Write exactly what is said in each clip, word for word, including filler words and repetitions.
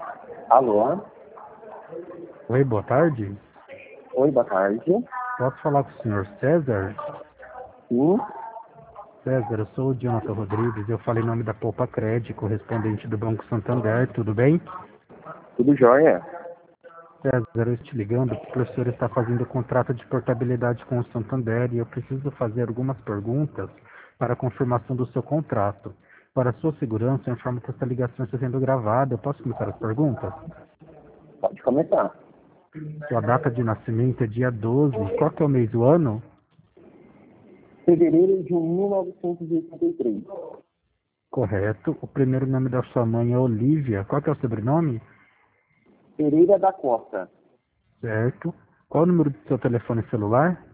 Alô? Oi, boa tarde. Oi, boa tarde. Posso falar com o senhor César? Sim, César, eu sou o Jonathan Rodrigues, eu falei em nome da Poupa Cred, correspondente do Banco Santander, tudo bem? tudo jóia? César, eu estou te ligando porque o senhor está fazendo contrato de portabilidade com o Santander e eu preciso fazer algumas perguntas para a confirmação do seu contrato. Para sua segurança, eu informo que essa ligação está sendo gravada. Eu posso começar as perguntas? Pode começar. Sua data de nascimento é dia doze. Qual que é o mês do ano? Fevereiro de mil novecentos e oitenta e três. Correto. O primeiro nome da sua mãe é Olívia. Qual que é o sobrenome? Pereira da Costa. Certo. Qual o número do seu telefone celular?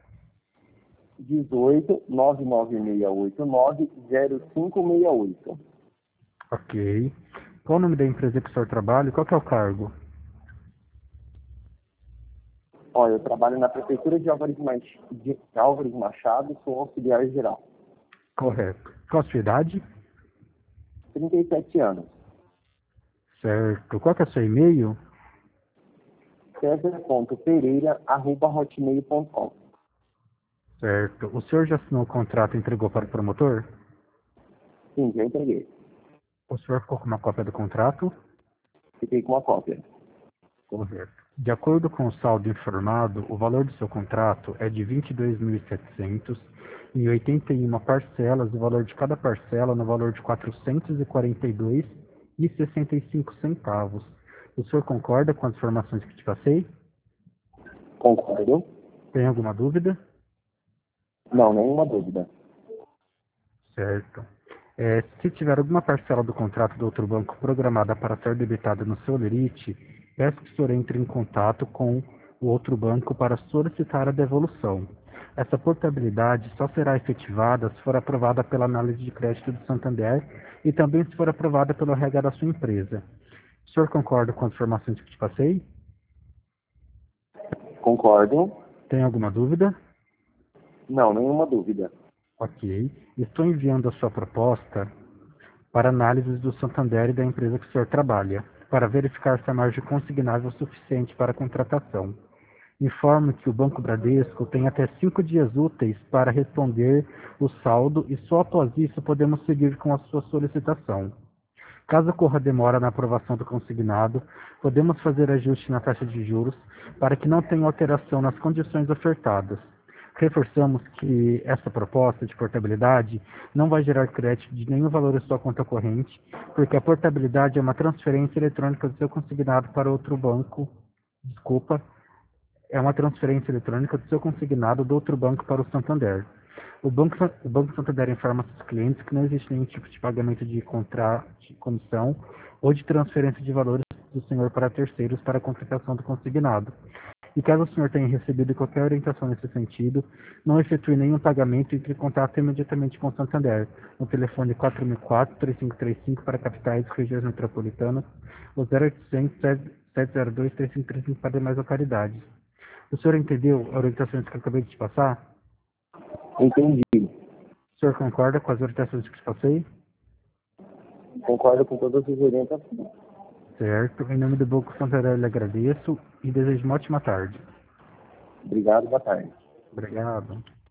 dezoito, nove nove seis oito nove, zero cinco seis oito. Ok. Qual o nome da empresa que o senhor trabalha e qual que é o cargo? Olha, eu trabalho na Prefeitura de Álvares, Mach... de Álvares Machado, sou auxiliar geral. Correto. Qual a sua idade? trinta e sete anos. Certo. Qual que é o seu e-mail? césar ponto pereira arroba hotmail ponto com. Certo. O senhor já assinou o contrato e entregou para o promotor? Sim, já entreguei. O senhor ficou com uma cópia do contrato? Fiquei com uma cópia. Correto. De acordo com o saldo informado, o valor do seu contrato é de vinte e dois mil e setecentos em oitenta e uma parcelas, o valor de cada parcela no valor de quatrocentos e quarenta e dois reais e sessenta e cinco centavos. O senhor concorda com as informações que te passei? Concordo? Tem alguma dúvida? Não, nenhuma dúvida. Certo. É, se tiver alguma parcela do contrato do outro banco programada para ser debitada no seu lerite, peço que o senhor entre em contato com o outro banco para solicitar a devolução. Essa portabilidade só será efetivada se for aprovada pela análise de crédito do Santander e também se for aprovada pelo R H da sua empresa. O senhor concorda com as informações que te passei? Concordo? Tem alguma dúvida? Não, nenhuma dúvida. Ok. Estou enviando a sua proposta para análises do Santander e da empresa que o senhor trabalha, para verificar se a margem consignável é suficiente para a contratação. Informo que o Banco Bradesco tem até cinco dias úteis para responder o saldo e só após isso podemos seguir com a sua solicitação. Caso ocorra demora na aprovação do consignado, podemos fazer ajuste na taxa de juros para que não tenha alteração nas condições ofertadas. Reforçamos que essa proposta de portabilidade não vai gerar crédito de nenhum valor em sua conta corrente, porque a portabilidade é uma transferência eletrônica do seu consignado para outro banco. Desculpa, é uma transferência eletrônica do seu consignado do outro banco para o Santander. O Banco, o Banco Santander informa seus clientes que não existe nenhum tipo de pagamento de contrato, de comissão ou de transferência de valores do senhor para terceiros para a contratação do consignado. E caso o senhor tenha recebido qualquer orientação nesse sentido, não efetue nenhum pagamento e entre em contato imediatamente com o Santander, no telefone quatro mil e quatro, três cinco três cinco para capitais e regiões metropolitanas, ou zero oitocentos, sete zero dois, três cinco três cinco para demais localidades. O senhor entendeu as orientações que eu acabei de te passar? Entendi. O senhor concorda com as orientações que te passei? Concordo com todas as orientações. Certo. Em nome do Banco Santander, eu lhe agradeço e desejo uma ótima tarde. Obrigado, boa tarde. Obrigado.